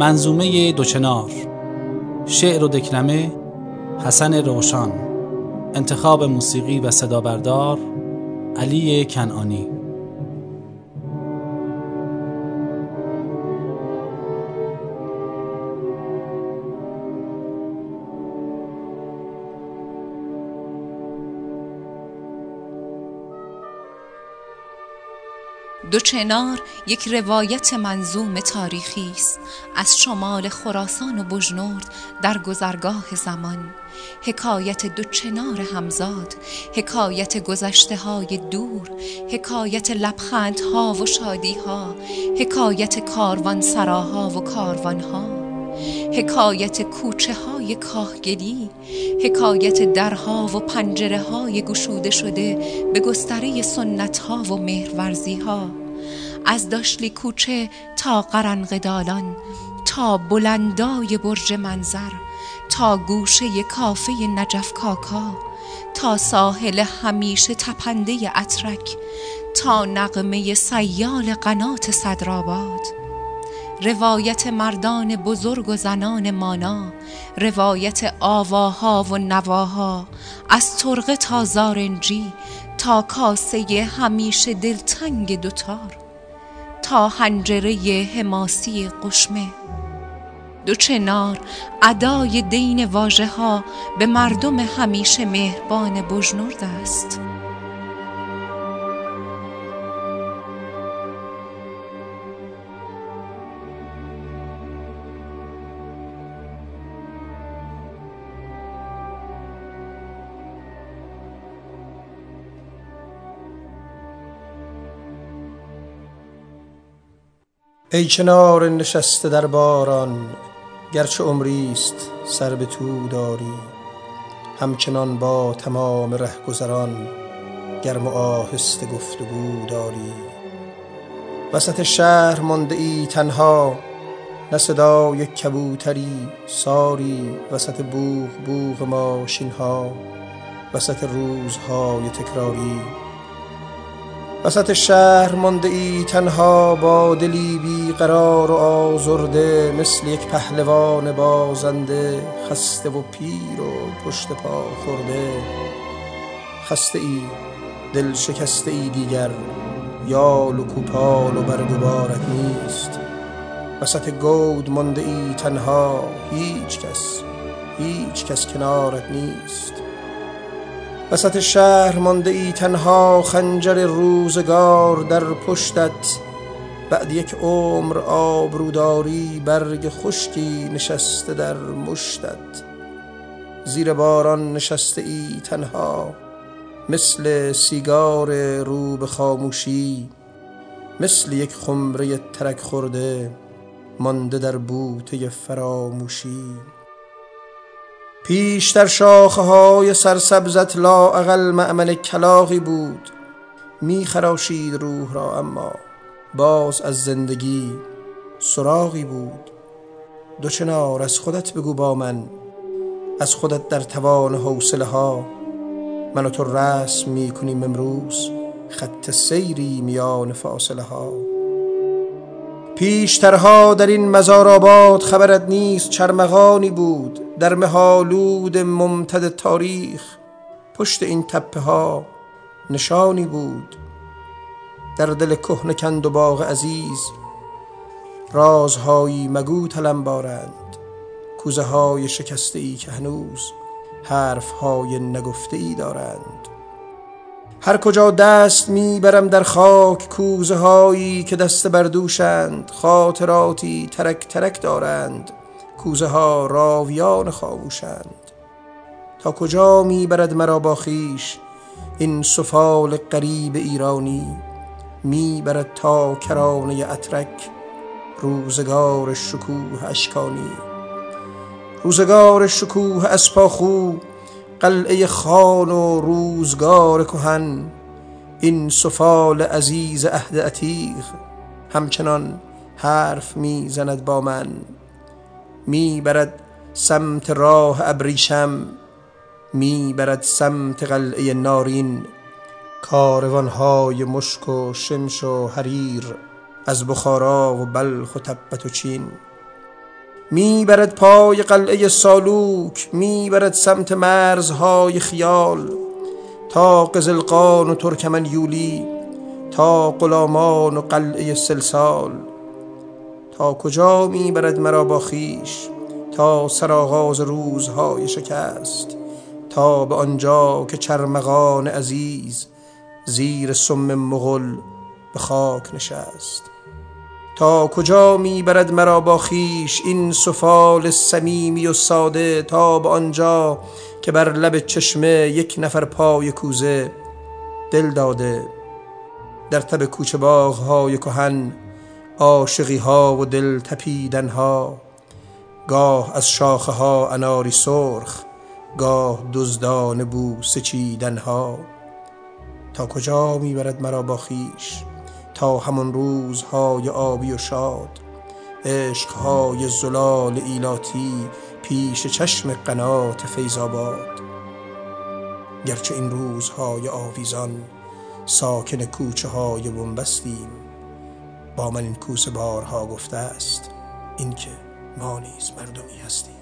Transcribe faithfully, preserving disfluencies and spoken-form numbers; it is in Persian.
منظومه دوچنار، شعر و دکلمه حسن روشان، انتخاب موسیقی و صدا بردار علی کنعانی. دوچنار یک روایت منظوم تاریخی است از شمال خراسان و بجنورد در گذرگاه زمان. حکایت دوچنار همزاد، حکایت گذشته های دور، حکایت لبخندها و شادیها، حکایت کاروان سراها و کاروانها، حکایت کوچه های کاهگلی، حکایت درها و پنجره های گشوده شده به گستره سنت ها و مهرورزی ها، از داشلی کوچه تا قرنقدالان، تا بلندای برج منظر، تا گوشه کافه نجف کاکا، تا ساحل همیشه تپنده اترک، تا نغمه سیال قنات صدرآباد. روایت مردان بزرگ و زنان مانا، روایت آواها و نواها، از ترقه تا زارنجی، تا کاسه همیشه دلتنگ دوتار، تا حنجره حماسی قشمه. دوچنار ادای دین واژه ها به مردم همیشه مهربان بجنورد است. ای کنار نشسته در باران، گرچه عمریست سر به تو داری، همچنان با تمام رهگذران گرم و آهسته گفتگو داری. وسط شهر مانده ای تنها، نه صدای کبوتری ساری، وسط بوق بوق ماشین ها، وسط روزهای تکراری. وسط شهر مانده ای تنها، با دلی بی قرار و آزرده، مثل یک پهلوان بازنده، خسته و پیر و پشت پا خورده. خسته ای، دل شکسته ای دیگر، یال و کوپال و برگ و بارت نیست. وسط گود مانده ای تنها، هیچ کس هیچ کس کنارت نیست. وسط شهر مانده ای تنها، خنجر روزگار در پشتت، بعد یک عمر آبروداری، برگ خشکی نشسته در مشتت. زیر باران نشسته ای تنها، مثل سیگار رو به خاموشی، مثل یک خمره ترک خورده مانده در بوته فراموشی. پیشتر شاخه های سرسبزت لااقل مأمن کلاغی بود، می خراشید روح را، اما باز از زندگی سراغی بود. دوچنار از خودت بگو با من، از خودت در توان حوصله ها. من و تو رسم می کنیم امروز خط سیری میان فاصله ها. پیشترها در این مزارآباد خبرت نیست چرمغانی بود، در مهالود ممتد تاریخ پشت این تپه ها نشانی بود. در دل کهنه کند و باغ عزیز رازهایی مگو تلمبارند، کوزه های شکسته ای که هنوز حرف های نگفته ای دارند. هر کجا دست میبرم در خاک کوزه هایی که دست بردوشند، خاطراتی ترک ترک دارند، کوزه ها راویان خاموشند. تا کجا میبرد مرا با خویش این سفال غریب ایرانی، میبرد تا کرانه اترک روزگار شکوه اشکانی. روزگار شکوه اسپاخو، قلعه خان و روزگار کهن، این سفال عزیز عهد عتیق همچنان حرف میزند با من. میبرد سمت راه ابریشم، میبرد سمت قلعه نارین، کاروانهای مشک و شمش و حریر از بخارا و بلخ و تبت و چین. میبرد پای قلعه سالوک، میبرد سمت مرزهای خیال، تا قزلقان و ترکمن یولی، تا غلامان و قلعه سلسال. تا کجا میبرد مرا با خویش، تا سرآغاز روزهای شکست، تا به آنجا که چرمغان عزیز زیر سم مغل به خاک نشست. تا کجا میبرد مرا با خویش این سفال صمیمی و ساده، تا به آنجا که بر لب چشمه یک نفر پای کوزه دل داده، در تب کوچه باغ‌های کهن عاشقی ها و دل تپیدن ها، گاه از شاخه ها اناری سرخ، گاه دزدان بوسه چیدن ها. تا کجا میبرد مرا با خویش، تا همون روزهای آبی و شاد، عشقهای زلال ایلاتی پیش چشم قنات فیض‌آباد. گرچه این روزهای آویزان ساکن کوچه های بنبستیم، با من این کوسه بارها گفته است این که ما نیز مردمی هستیم.